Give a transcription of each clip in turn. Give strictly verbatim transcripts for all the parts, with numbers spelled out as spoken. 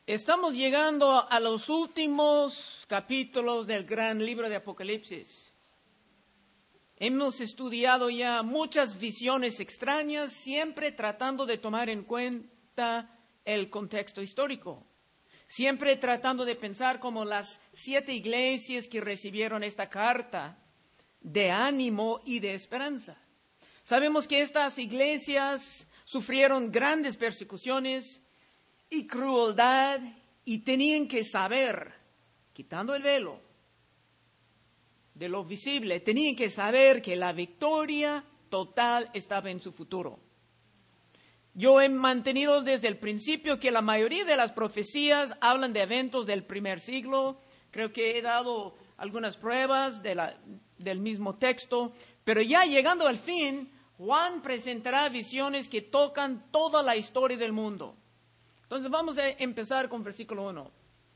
Estamos llegando a los últimos capítulos del gran libro de Apocalipsis. Hemos estudiado ya muchas visiones extrañas, siempre tratando de tomar en cuenta el contexto histórico. Siempre tratando de pensar como las siete iglesias que recibieron esta carta de ánimo y de esperanza. Sabemos que estas iglesias sufrieron grandes persecuciones y crueldad, y tenían que saber, quitando el velo de lo visible, tenían que saber que la victoria total estaba en su futuro. Yo he mantenido desde el principio que la mayoría de las profecías hablan de eventos del primer siglo. Creo que he dado algunas pruebas de la, del mismo texto, pero ya llegando al fin, Juan presentará visiones que tocan toda la historia del mundo. Entonces vamos a empezar con versículo uno.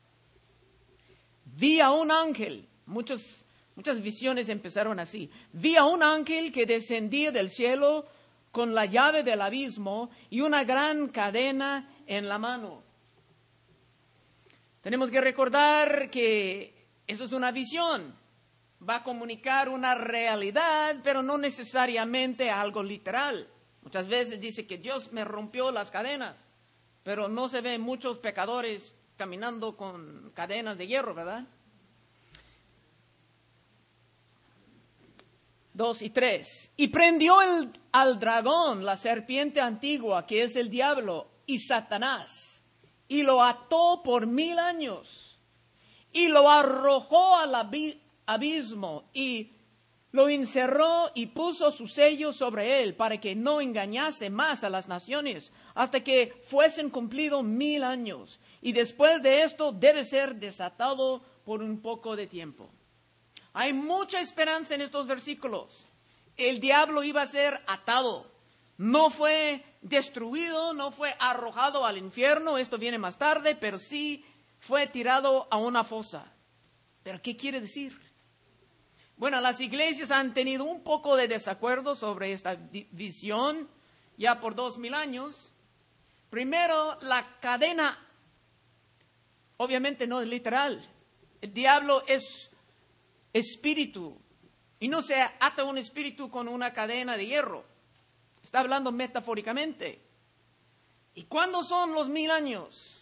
Vi a un ángel, muchos, muchas visiones empezaron así. Vi a un ángel que descendía del cielo con la llave del abismo y una gran cadena en la mano. Tenemos que recordar que eso es una visión. Va a comunicar una realidad, pero no necesariamente algo literal. Muchas veces dice que Dios me rompió las cadenas, pero no se ven muchos pecadores caminando con cadenas de hierro, ¿verdad? Dos y tres. Y prendió el, al dragón, la serpiente antigua, que es el diablo y Satanás, y lo ató por mil años, y lo arrojó al abismo, y lo encerró y puso su sello sobre él, para que no engañase más a las naciones, hasta que fuesen cumplidos mil años. Y después de esto debe ser desatado por un poco de tiempo. Hay mucha esperanza en estos versículos. El diablo iba a ser atado. No fue destruido, no fue arrojado al infierno. Esto viene más tarde, pero sí fue tirado a una fosa. ¿Pero qué quiere decir? Bueno, las iglesias han tenido un poco de desacuerdo sobre esta visión ya por dos mil años. Primero, la cadena obviamente no es literal. El diablo es espíritu y no se ata un espíritu con una cadena de hierro. Está hablando metafóricamente. ¿Y cuándo son los mil años?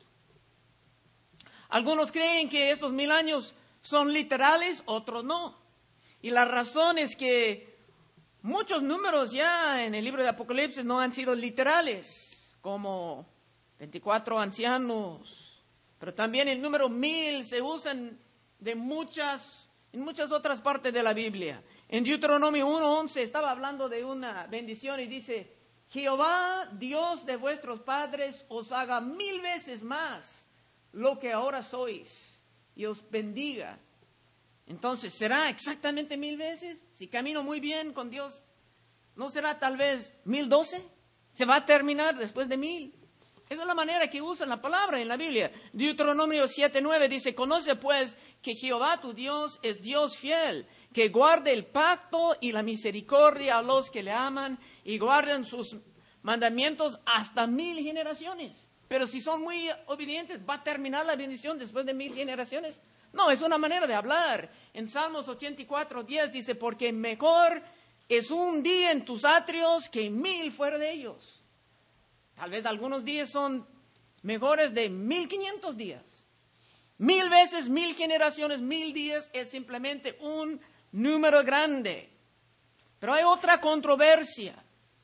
Algunos creen que estos mil años son literales, otros no. Y la razón es que muchos números ya en el libro de Apocalipsis no han sido literales, como veinticuatro ancianos, pero también el número mil se usa en, de muchas, en muchas otras partes de la Biblia. En Deuteronomio uno once estaba hablando de una bendición y dice: Jehová, Dios de vuestros padres, os haga mil veces más lo que ahora sois y os bendiga. Entonces, ¿será exactamente mil veces? Si camino muy bien con Dios, ¿no será tal vez mil doce? ¿Se va a terminar después de mil? Esa es la manera que usan la palabra en la Biblia. Deuteronomio siete nueve dice: Conoce pues que Jehová tu Dios es Dios fiel, que guarde el pacto y la misericordia a los que le aman y guardan sus mandamientos hasta mil generaciones. Pero si son muy obedientes, ¿va a terminar la bendición después de mil generaciones? No, es una manera de hablar. En Salmos ochenta y cuatro diez dice: porque mejor es un día en tus atrios que mil fuera de ellos. Tal vez algunos días son mejores de mil quinientos días. Mil veces, mil generaciones, mil días es simplemente un número grande. Pero hay otra controversia.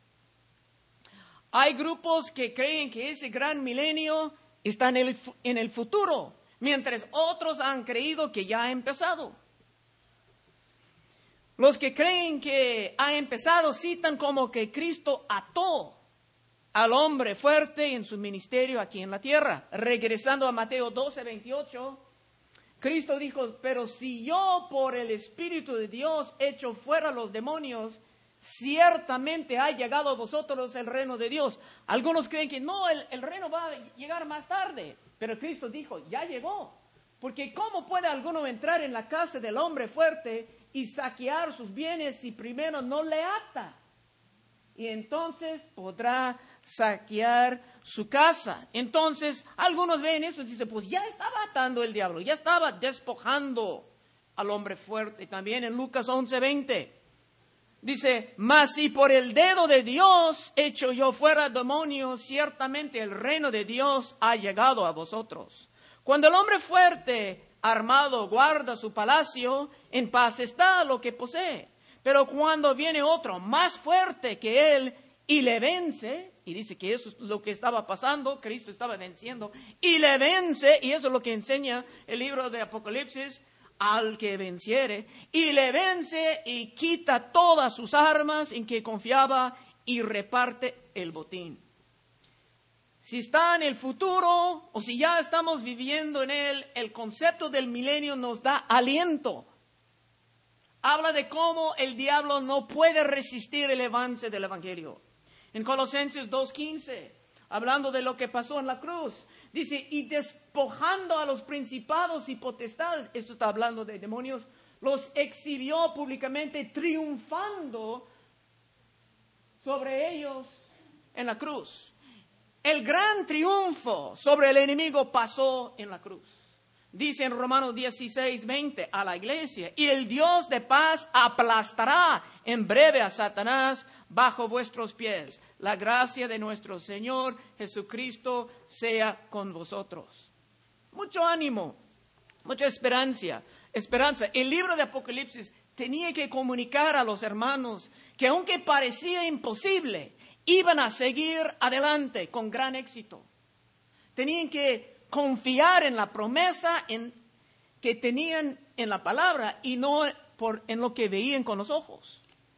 Hay grupos que creen que ese gran milenio está en el, en el futuro, mientras otros han creído que ya ha empezado. Los que creen que ha empezado citan como que Cristo ató al hombre fuerte en su ministerio aquí en la tierra. Regresando a Mateo doce veintiocho, Cristo dijo: pero si yo por el Espíritu de Dios echo fuera los demonios, ciertamente ha llegado a vosotros el reino de Dios. Algunos creen que no, el, el reino va a llegar más tarde. Pero Cristo dijo: ya llegó. Porque ¿cómo puede alguno entrar en la casa del hombre fuerte y saquear sus bienes si primero no le ata? y entonces podrá saquear su casa. Entonces, algunos ven eso y dicen, pues ya estaba atando el diablo, ya estaba despojando al hombre fuerte. También en Lucas once veinte dice, mas si por el dedo de Dios echo yo fuera demonios, ciertamente el reino de Dios ha llegado a vosotros. Cuando el hombre fuerte, armado, guarda su palacio, en paz está lo que posee. Pero cuando viene otro más fuerte que él y le vence, y dice que eso es lo que estaba pasando, Cristo estaba venciendo, y le vence, y eso es lo que enseña el libro de Apocalipsis, al que venciere, y le vence y quita todas sus armas en que confiaba y reparte el botín. Si está en el futuro o si ya estamos viviendo en él, el concepto del milenio nos da aliento. Habla de cómo el diablo no puede resistir el avance del evangelio. En Colosenses dos quince, hablando de lo que pasó en la cruz, dice, y despojando a los principados y potestades, esto está hablando de demonios, los exhibió públicamente, triunfando sobre ellos en la cruz. El gran triunfo sobre el enemigo pasó en la cruz. Dice en Romanos dieciséis veinte a la iglesia, y el Dios de paz aplastará en breve a Satanás bajo vuestros pies. La gracia de nuestro Señor Jesucristo sea con vosotros. Mucho ánimo, mucha esperanza, esperanza. El libro de Apocalipsis tenía que comunicar a los hermanos que aunque parecía imposible, iban a seguir adelante con gran éxito. Tenían que confiar en la promesa en, que tenían en la palabra y no por, en lo que veían con los ojos.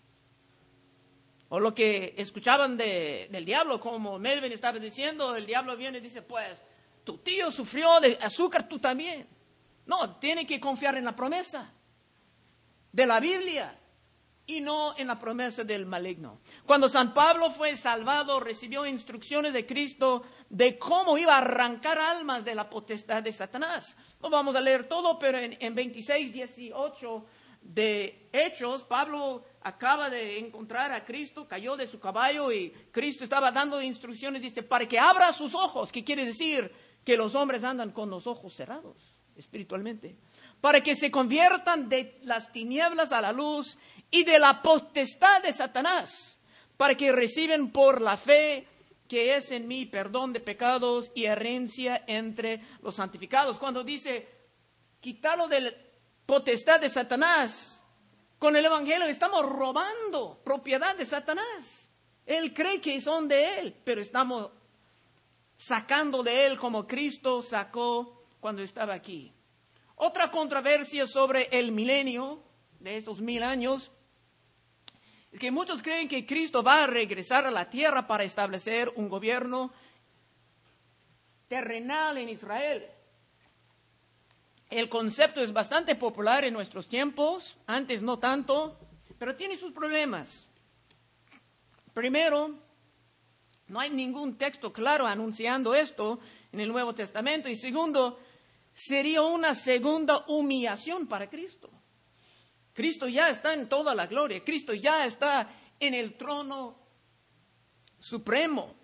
O lo que escuchaban de, del diablo, como Melvin estaba diciendo, el diablo viene y dice, pues, tu tío sufrió de azúcar, tú también. No, tiene que confiar en la promesa de la Biblia y no en la promesa del maligno. Cuando San Pablo fue salvado, recibió instrucciones de Cristo de cómo iba a arrancar almas de la potestad de Satanás. No vamos a leer todo, pero en, en veintiséis dieciocho de Hechos, Pablo acaba de encontrar a Cristo, cayó de su caballo y Cristo estaba dando instrucciones, dice, para que abra sus ojos, que quiere decir que los hombres andan con los ojos cerrados espiritualmente, para que se conviertan de las tinieblas a la luz y de la potestad de Satanás, para que reciben por la fe que es en mí perdón de pecados y herencia entre los santificados. Cuando dice quitarlo de la potestad de Satanás, con el evangelio estamos robando propiedad de Satanás. Él cree que son de él, pero estamos sacando de él como Cristo sacó cuando estaba aquí. Otra controversia sobre el milenio de estos mil años es que muchos creen que Cristo va a regresar a la tierra para establecer un gobierno terrenal en Israel. El concepto es bastante popular en nuestros tiempos, antes no tanto, pero tiene sus problemas. Primero, no hay ningún texto claro anunciando esto en el Nuevo Testamento. Y segundo, sería una segunda humillación para Cristo. Cristo ya está en toda la gloria. Cristo ya está en el trono supremo.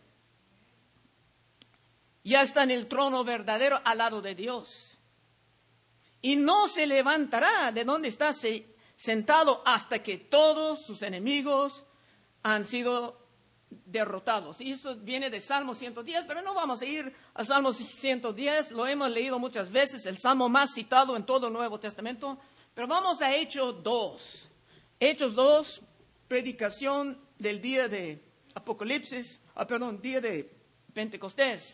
Ya está en el trono verdadero al lado de Dios. Y no se levantará de donde está sentado hasta que todos sus enemigos han sido derrotados. Y eso viene de Salmo ciento diez, pero no vamos a ir al Salmo ciento diez. Lo hemos leído muchas veces, el salmo más citado en todo el Nuevo Testamento. Pero vamos a Hechos dos. Hechos dos, predicación del día de Apocalipsis, ah, perdón, día de Pentecostés.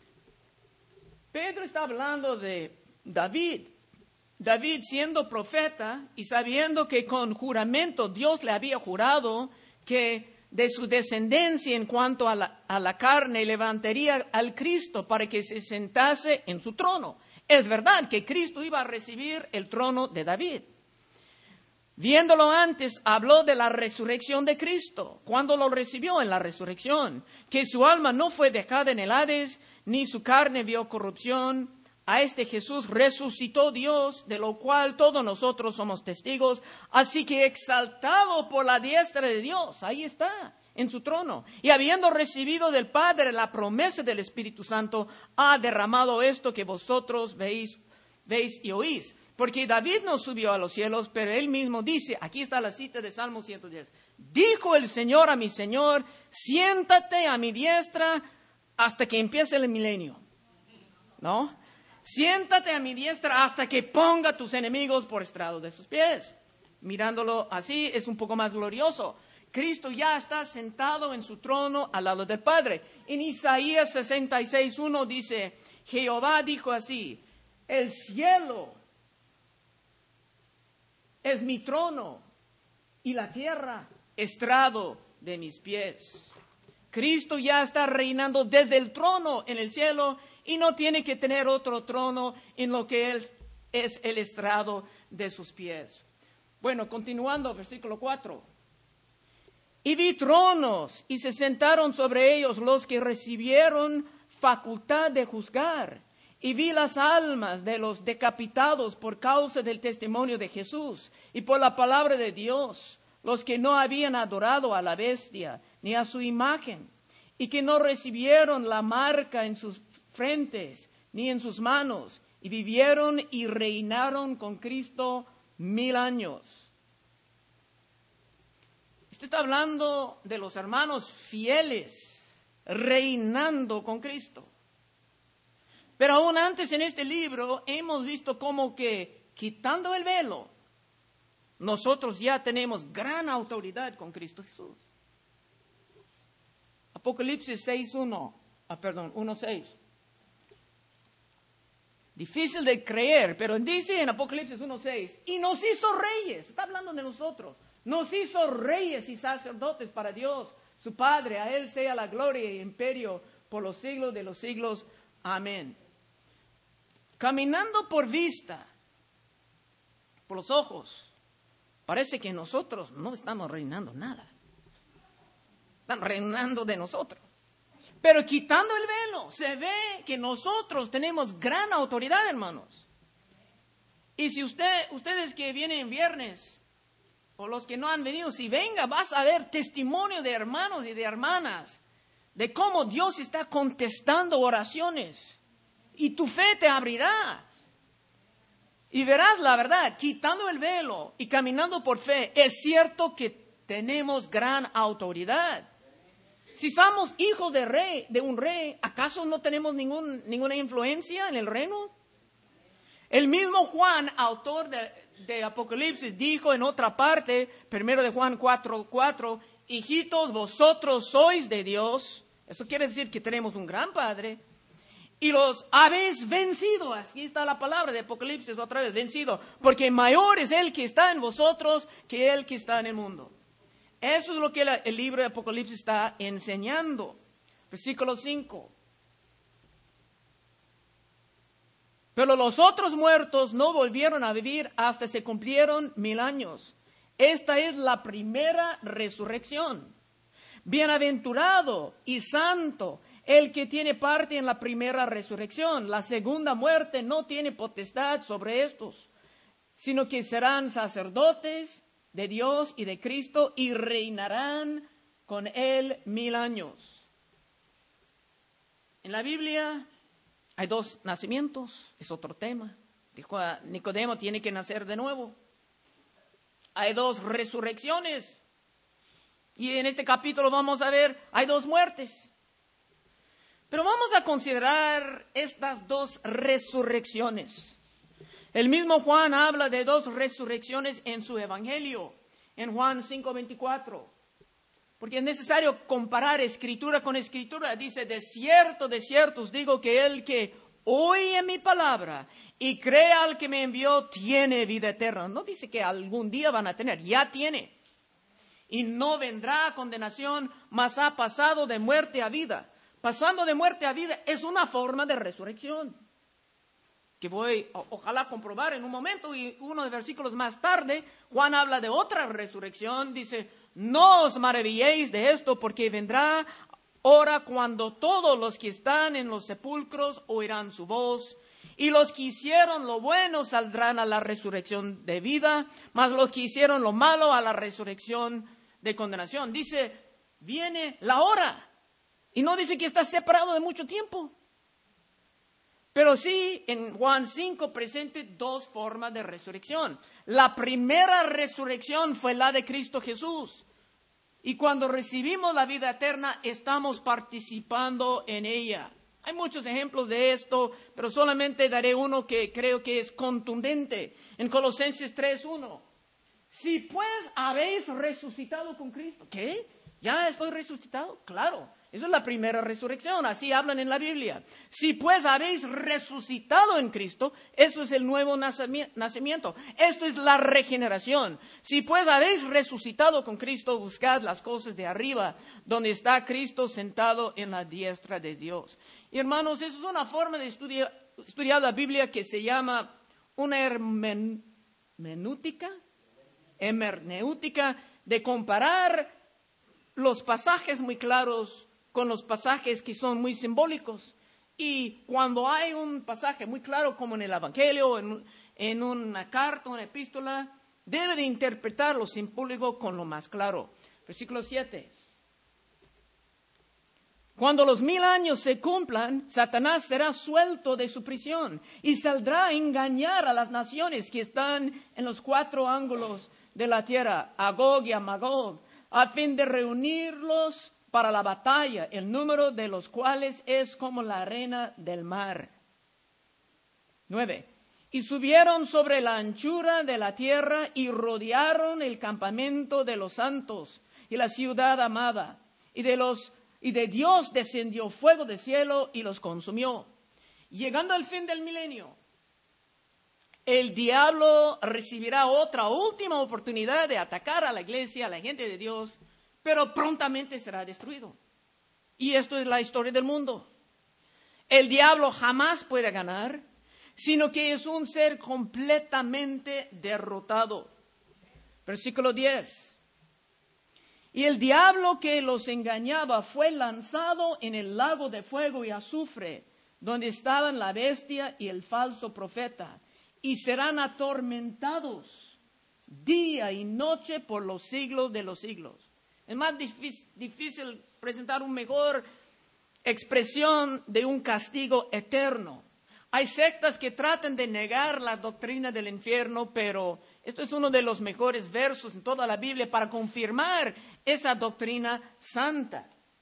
Pedro está hablando de David. David siendo profeta y sabiendo que con juramento Dios le había jurado que de su descendencia en cuanto a la, a la carne levantaría al Cristo para que se sentase en su trono. Es verdad que Cristo iba a recibir el trono de David. Viéndolo antes, habló de la resurrección de Cristo. Cuando lo recibió en la resurrección, que su alma no fue dejada en el Hades, ni su carne vio corrupción. A este Jesús resucitó Dios, de lo cual todos nosotros somos testigos. Así que exaltado por la diestra de Dios, ahí está, en su trono. Y habiendo recibido del Padre la promesa del Espíritu Santo, ha derramado esto que vosotros veis, veis y oís. Porque David no subió a los cielos, pero él mismo dice, aquí está la cita de Salmo ciento diez. Dijo el Señor a mi Señor, siéntate a mi diestra hasta que empiece el milenio. ¿No? Siéntate a mi diestra hasta que ponga tus enemigos por estrado de sus pies. Mirándolo así es un poco más glorioso. Cristo ya está sentado en su trono al lado del Padre. En Isaías sesenta y seis, uno dice, Jehová dijo así, el cielo es mi trono y la tierra estrado de mis pies. Cristo ya está reinando desde el trono en el cielo y no tiene que tener otro trono en lo que él es el estrado de sus pies. Bueno, continuando, versículo cuatro. Y vi tronos y se sentaron sobre ellos los que recibieron facultad de juzgar. Y vi las almas de los decapitados por causa del testimonio de Jesús y por la palabra de Dios, los que no habían adorado a la bestia ni a su imagen, y que no recibieron la marca en sus frentes ni en sus manos, y vivieron y reinaron con Cristo mil años. Esto está hablando de los hermanos fieles reinando con Cristo. Pero aún antes en este libro hemos visto como que quitando el velo, nosotros ya tenemos gran autoridad con Cristo Jesús. Apocalipsis seis uno, ah, perdón, uno seis. Difícil de creer, pero dice en Apocalipsis uno seis, y nos hizo reyes, está hablando de nosotros, nos hizo reyes y sacerdotes para Dios, su Padre, a Él sea la gloria y imperio por los siglos de los siglos. Amén. Caminando por vista, por los ojos, parece que nosotros no estamos reinando nada. Están reinando de nosotros. Pero quitando el velo, se ve que nosotros tenemos gran autoridad, hermanos. Y si usted, ustedes que vienen viernes, o los que no han venido, si venga, vas a ver testimonio de hermanos y de hermanas, de cómo Dios está contestando oraciones. Y tu fe te abrirá. Y verás la verdad, quitando el velo y caminando por fe, es cierto que tenemos gran autoridad. Si somos hijos de rey, de un rey, ¿acaso no tenemos ningún, ninguna influencia en el reino? El mismo Juan, autor de, de Apocalipsis, dijo en otra parte, primero de Juan cuatro cuatro, hijitos, vosotros sois de Dios. Eso quiere decir que tenemos un gran Padre. Y los habéis vencido. Aquí está la palabra de Apocalipsis otra vez, vencido. Porque mayor es el que está en vosotros que el que está en el mundo. Eso es lo que el, el libro de Apocalipsis está enseñando. Versículo cinco. Pero los otros muertos no volvieron a vivir hasta se cumplieron mil años. Esta es la primera resurrección. Bienaventurado y santo el que tiene parte en la primera resurrección. La segunda muerte no tiene potestad sobre estos, sino que serán sacerdotes de Dios y de Cristo y reinarán con Él mil años. En la Biblia hay dos nacimientos, es otro tema. Dijo a Nicodemo, tiene que nacer de nuevo. Hay dos resurrecciones. Y en este capítulo vamos a ver, hay dos muertes. Pero vamos a considerar estas dos resurrecciones. El mismo Juan habla de dos resurrecciones en su evangelio, en Juan cinco veinticuatro. Porque es necesario comparar escritura con escritura. Dice, de cierto, de cierto os digo que el que oye mi palabra y cree al que me envió tiene vida eterna. No dice que algún día van a tener, ya tiene. Y no vendrá a condenación, mas ha pasado de muerte a vida. Pasando de muerte a vida es una forma de resurrección. Que voy, o, ojalá comprobar en un momento, y unos versículos más tarde, Juan habla de otra resurrección. Dice, no os maravilléis de esto, porque vendrá hora cuando todos los que están en los sepulcros oirán su voz. Y los que hicieron lo bueno saldrán a la resurrección de vida, mas los que hicieron lo malo a la resurrección de condenación. Dice, viene la hora. Y no dice que está separado de mucho tiempo. Pero sí, en Juan cinco presenta dos formas de resurrección. La primera resurrección fue la de Cristo Jesús. Y cuando recibimos la vida eterna, estamos participando en ella. Hay muchos ejemplos de esto, pero solamente daré uno que creo que es contundente. En Colosenses tres uno. Si pues habéis resucitado con Cristo. ¿Qué? ¿Ya estoy resucitado? Claro. Esa es la primera resurrección, así hablan en la Biblia. Si pues habéis resucitado en Cristo, eso es el nuevo nacimiento. Esto es la regeneración. Si pues habéis resucitado con Cristo, buscad las cosas de arriba, donde está Cristo sentado en la diestra de Dios. Y hermanos, esa es una forma de estudiar, estudiar la Biblia que se llama una hermenéutica, hermenéutica de comparar los pasajes muy claros con los pasajes que son muy simbólicos. Y cuando hay un pasaje muy claro, como en el Evangelio, en, en una carta, una epístola, debe de interpretar lo simbólico con lo más claro. Versículo siete. Cuando los mil años se cumplan, Satanás será suelto de su prisión y saldrá a engañar a las naciones que están en los cuatro ángulos de la tierra, a Gog y a Magog, a fin de reunirlos para la batalla, el número de los cuales es como la arena del mar. Nueve. Y subieron sobre la anchura de la tierra y rodearon el campamento de los santos y la ciudad amada. Y de los y de Dios descendió fuego del cielo y los consumió. Llegando al fin del milenio, el diablo recibirá otra última oportunidad de atacar a la iglesia, a la gente de Dios, pero prontamente será destruido. Y esto es la historia del mundo. El diablo jamás puede ganar, sino que es un ser completamente derrotado. Versículo diez. Y el diablo que los engañaba fue lanzado en el lago de fuego y azufre, donde estaban la bestia y el falso profeta, y serán atormentados día y noche por los siglos de los siglos. Es más difícil, difícil presentar una mejor expresión de un castigo eterno. Hay sectas que tratan de negar la doctrina del infierno, pero esto es uno de los mejores versos en toda la Biblia para confirmar esa doctrina santa.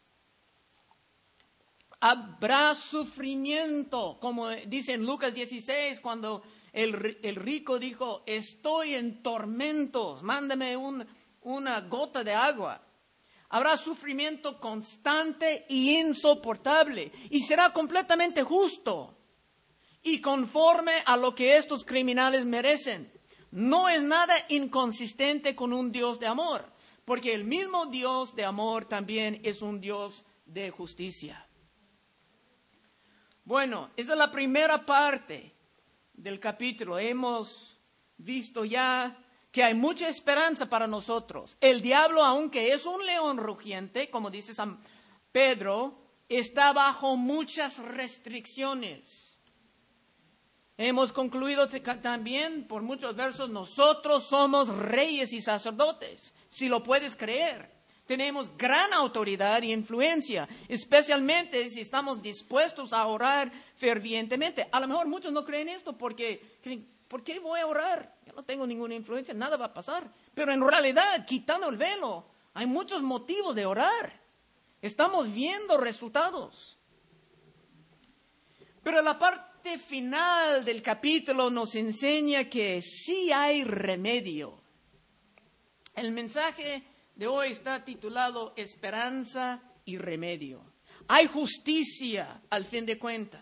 Habrá sufrimiento, como dice en Lucas dieciséis, cuando el, el rico dijo, estoy en tormentos, mándame un, una gota de agua. Habrá sufrimiento constante y insoportable, y será completamente justo y conforme a lo que estos criminales merecen. No es nada inconsistente con un Dios de amor, porque el mismo Dios de amor también es un Dios de justicia. Bueno, esa es la primera parte del capítulo. Hemos visto ya que hay mucha esperanza para nosotros. El diablo, aunque es un león rugiente, como dice San Pedro, está bajo muchas restricciones. Hemos concluido también por muchos versos, nosotros somos reyes y sacerdotes, si lo puedes creer. Tenemos gran autoridad y influencia, especialmente si estamos dispuestos a orar fervientemente. A lo mejor muchos no creen esto porque creen, ¿por qué voy a orar? Yo no tengo ninguna influencia, nada va a pasar. Pero en realidad, quitando el velo, hay muchos motivos de orar. Estamos viendo resultados. Pero la parte final del capítulo nos enseña que sí hay remedio. El mensaje de hoy está titulado Esperanza y Remedio. Hay justicia al fin de cuentas.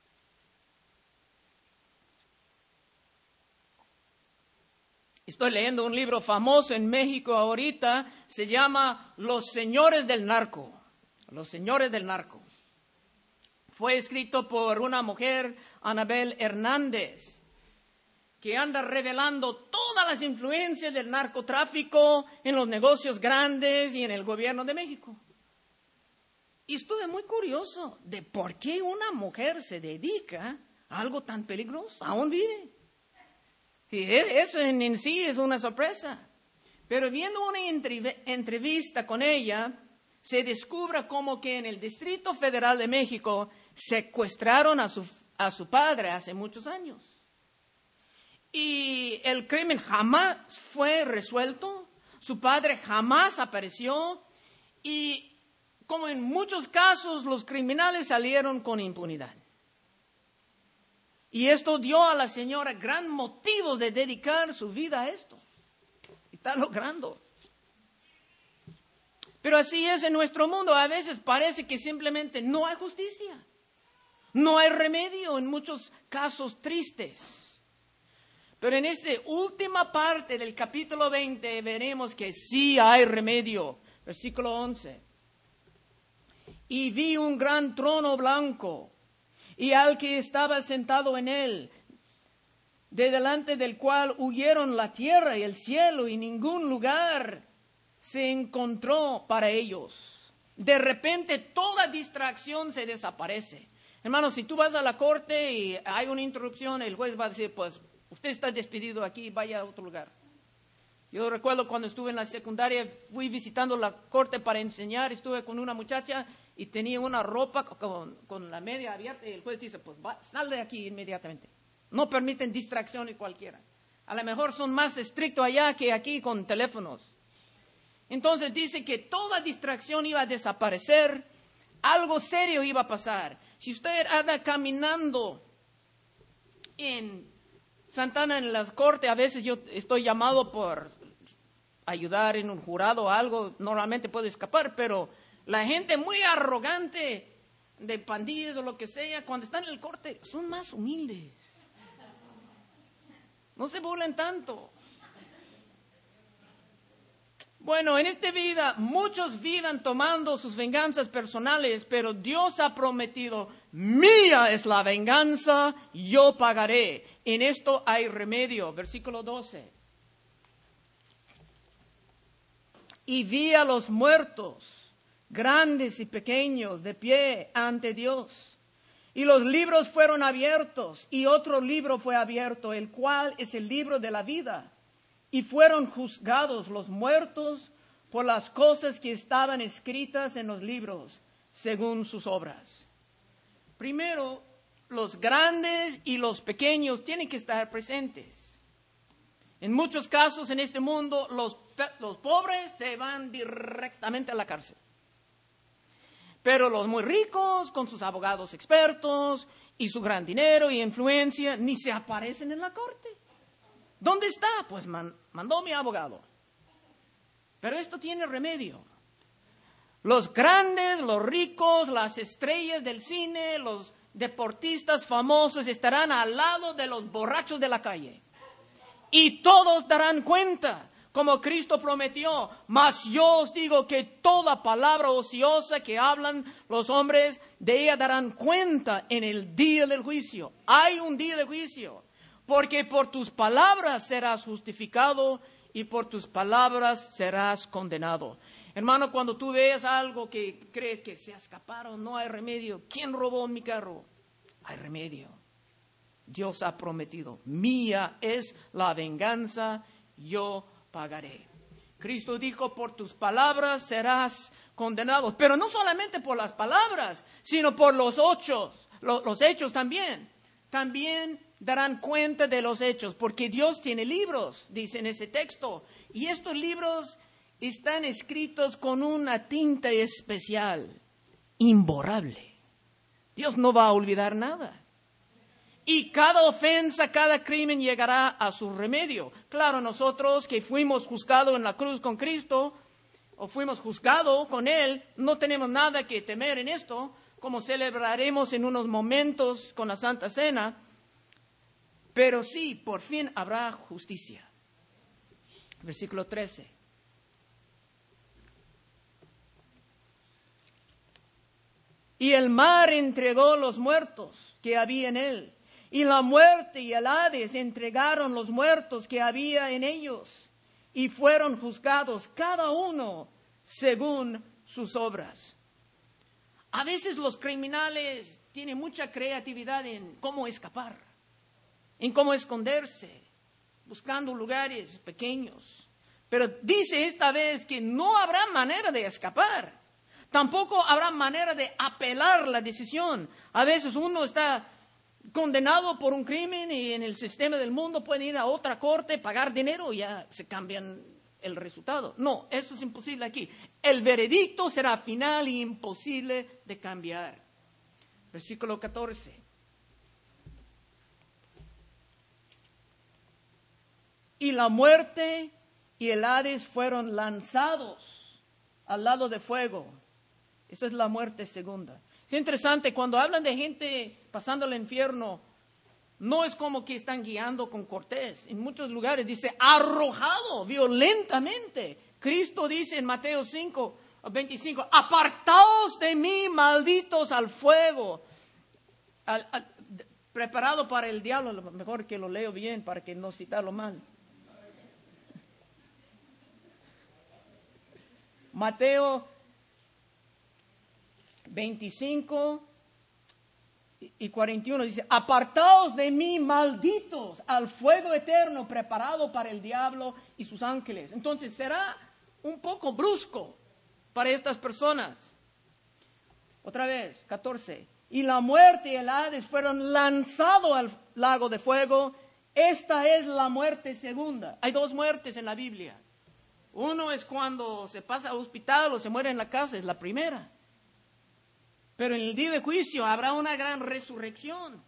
Estoy leyendo un libro famoso en México ahorita, se llama Los Señores del Narco. Los Señores del Narco. Fue escrito por una mujer, Anabel Hernández, que anda revelando todas las influencias del narcotráfico en los negocios grandes y en el gobierno de México. Y estuve muy curioso de por qué una mujer se dedica a algo tan peligroso, aún vive. Y eso en, en sí es una sorpresa. Pero viendo una entrevista con ella, se descubra como que en el Distrito Federal de México secuestraron a su, a su padre hace muchos años. Y el crimen jamás fue resuelto, su padre jamás apareció y como en muchos casos los criminales salieron con impunidad. Y esto dio a la señora gran motivo de dedicar su vida a esto. Y está logrando. Pero así es en nuestro mundo. A veces parece que simplemente no hay justicia. No hay remedio en muchos casos tristes. Pero en esta última parte del capítulo veinte veremos que sí hay remedio. Versículo once. Y vi un gran trono blanco, y al que estaba sentado en él, de delante del cual huyeron la tierra y el cielo, y ningún lugar se encontró para ellos. De repente toda distracción se desaparece. Hermanos, si tú vas a la corte y hay una interrupción, el juez va a decir, pues, usted está despedido aquí, vaya a otro lugar. Yo recuerdo cuando estuve en la secundaria, fui visitando la corte para enseñar, estuve con una muchacha y tenía una ropa con, con la media abierta y el juez dice, pues va, sal de aquí inmediatamente. No permiten distracción y cualquiera. A lo mejor son más estrictos allá que aquí con teléfonos. Entonces dice que toda distracción iba a desaparecer, algo serio iba a pasar. Si usted anda caminando en Santana, en las cortes, a veces yo estoy llamado por ayudar en un jurado o algo, normalmente puedo escapar, pero la gente muy arrogante de pandillas o lo que sea, cuando están en el corte, son más humildes. No se burlen tanto. Bueno, en esta vida muchos vivan tomando sus venganzas personales, pero Dios ha prometido, mía es la venganza, yo pagaré. En esto hay remedio. Versículo doce. Y vi a los muertos, grandes y pequeños, de pie ante Dios. Y los libros fueron abiertos, y otro libro fue abierto, el cual es el libro de la vida. Y fueron juzgados los muertos por las cosas que estaban escritas en los libros, según sus obras. Primero, los grandes y los pequeños tienen que estar presentes. En muchos casos en este mundo, los, los pobres se van directamente a la cárcel. Pero los muy ricos, con sus abogados expertos y su gran dinero y influencia, ni se aparecen en la corte. ¿Dónde está? Pues man, mandó mi abogado. Pero esto tiene remedio. Los grandes, los ricos, las estrellas del cine, los deportistas famosos estarán al lado de los borrachos de la calle. Y todos darán cuenta, como Cristo prometió. Mas yo os digo que toda palabra ociosa que hablan los hombres, de ella darán cuenta en el día del juicio. Hay un día de juicio. Porque por tus palabras serás justificado y por tus palabras serás condenado. Hermano, cuando tú veas algo que crees que se escaparon, no hay remedio. ¿Quién robó mi carro? Hay remedio. Dios ha prometido, mía es la venganza, yo pagaré. Cristo dijo, por tus palabras serás condenado. Pero no solamente por las palabras, sino por los hechos, los, los hechos también. También darán cuenta de los hechos, porque Dios tiene libros, dice en ese texto, y estos libros están escritos con una tinta especial, imborrable. Dios no va a olvidar nada. Y cada ofensa, cada crimen llegará a su remedio. Claro, nosotros que fuimos juzgados en la cruz con Cristo, o fuimos juzgados con Él, no tenemos nada que temer en esto, como celebraremos en unos momentos con la Santa Cena. Pero sí, por fin habrá justicia. Versículo trece. Y el mar entregó los muertos que había en él, y la muerte y el Hades entregaron los muertos que había en ellos, y fueron juzgados cada uno según sus obras. A veces los criminales tienen mucha creatividad en cómo escapar, en cómo esconderse, buscando lugares pequeños. Pero dice esta vez que no habrá manera de escapar. Tampoco habrá manera de apelar la decisión. A veces uno está condenado por un crimen y en el sistema del mundo pueden ir a otra corte, pagar dinero y ya se cambian el resultado. No, eso es imposible aquí. El veredicto será final y imposible de cambiar. Versículo catorce. Y la muerte y el Hades fueron lanzados al lado de fuego. Esto es la muerte segunda. Es interesante, cuando hablan de gente pasando al infierno, no es como que están guiando con Cortés. En muchos lugares dice arrojado violentamente. Cristo dice en Mateo cinco, veinticinco, apartaos de mí, malditos, al fuego, al, al, preparado para el diablo. Mejor que lo leo bien para que no citarlo mal. Mateo veinticinco y cuarenta y uno dice, apartaos de mí, malditos, al fuego eterno preparado para el diablo y sus ángeles. Entonces será un poco brusco para estas personas. Otra vez, catorce. Y la muerte y el Hades fueron lanzados al lago de fuego. Esta es la muerte segunda. Hay dos muertes en la Biblia. Uno es cuando se pasa al hospital o se muere en la casa, es la primera. Pero en el día de juicio habrá una gran resurrección.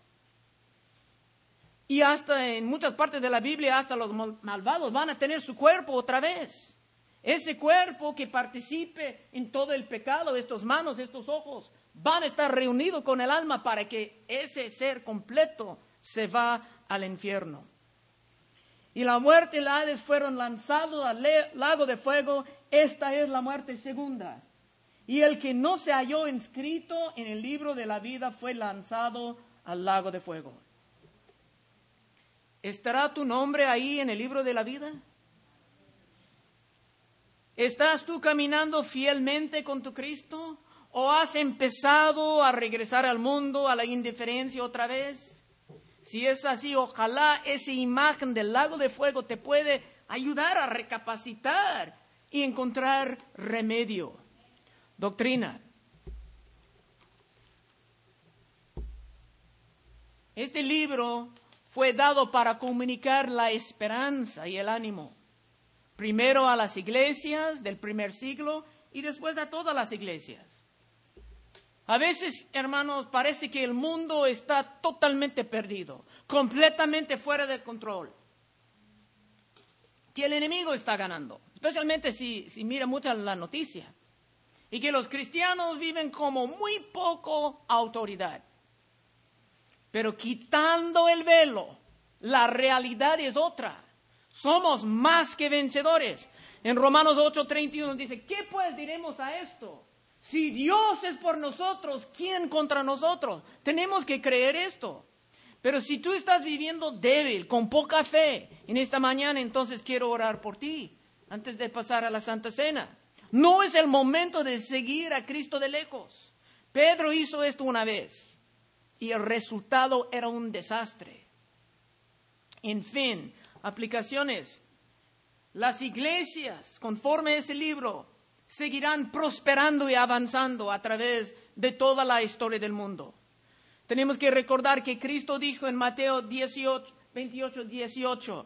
Y hasta en muchas partes de la Biblia, hasta los malvados van a tener su cuerpo otra vez. Ese cuerpo que participe en todo el pecado, estas manos, estos ojos, van a estar reunidos con el alma para que ese ser completo se va al infierno. Y la muerte y el Hades fueron lanzados al lago de fuego. Esta es la muerte segunda. Y el que no se halló inscrito en el libro de la vida fue lanzado al lago de fuego. ¿Estará tu nombre ahí en el libro de la vida? ¿Estás tú caminando fielmente con tu Cristo? ¿O has empezado a regresar al mundo, a la indiferencia otra vez? Si es así, ojalá esa imagen del lago de fuego te puede ayudar a recapacitar y encontrar remedio. Doctrina. Este libro fue dado para comunicar la esperanza y el ánimo. Primero a las iglesias del primer siglo y después a todas las iglesias. A veces, hermanos, parece que el mundo está totalmente perdido, completamente fuera de control. Que el enemigo está ganando, especialmente si, si mira mucho la noticia. Y que los cristianos viven como muy poco autoridad. Pero quitando el velo, la realidad es otra. Somos más que vencedores. En Romanos ocho treinta y uno dice, ¿qué pues diremos a esto? Si Dios es por nosotros, ¿quién contra nosotros? Tenemos que creer esto. Pero si tú estás viviendo débil, con poca fe, en esta mañana, entonces quiero orar por ti, antes de pasar a la Santa Cena. No es el momento de seguir a Cristo de lejos. Pedro hizo esto una vez y el resultado era un desastre. En fin, aplicaciones. Las iglesias, conforme a ese libro, seguirán prosperando y avanzando a través de toda la historia del mundo. Tenemos que recordar que Cristo dijo en Mateo dieciocho, veintiocho, dieciocho,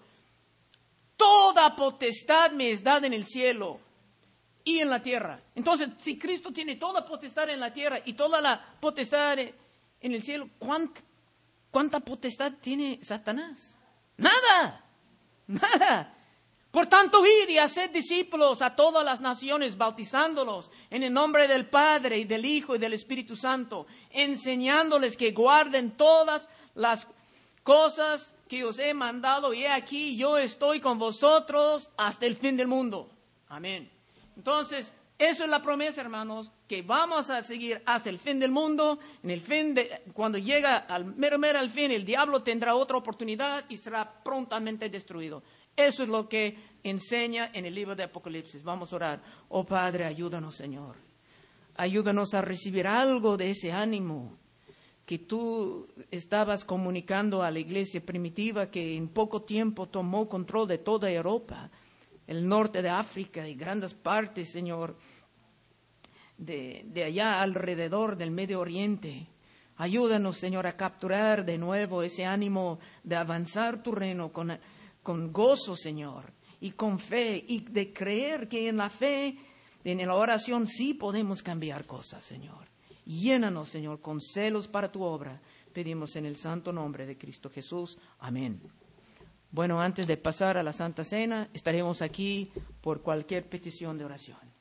toda potestad me es dada en el cielo y en la tierra. Entonces, si Cristo tiene toda potestad en la tierra y toda la potestad en el cielo, ¿cuánta, cuánta potestad tiene Satanás? Nada, nada. Por tanto, id y haced discípulos a todas las naciones, bautizándolos en el nombre del Padre y del Hijo y del Espíritu Santo, enseñándoles que guarden todas las cosas que os he mandado, y he aquí yo estoy con vosotros hasta el fin del mundo. Amén. Entonces, eso es la promesa, hermanos, que vamos a seguir hasta el fin del mundo. En el fin de, cuando llega al mero mero al fin, el diablo tendrá otra oportunidad y será prontamente destruido. Eso es lo que enseña en el libro de Apocalipsis. Vamos a orar. Oh Padre, ayúdanos, Señor. Ayúdanos a recibir algo de ese ánimo que tú estabas comunicando a la iglesia primitiva, que en poco tiempo tomó control de toda Europa, el norte de África y grandes partes, Señor, de, de allá alrededor del Medio Oriente. Ayúdanos, Señor, a capturar de nuevo ese ánimo de avanzar tu reino con, con gozo, Señor, y con fe, y de creer que en la fe, en la oración, sí podemos cambiar cosas, Señor. Llénanos, Señor, con celos para tu obra. Pedimos en el santo nombre de Cristo Jesús. Amén. Bueno, antes de pasar a la Santa Cena, estaremos aquí por cualquier petición de oración.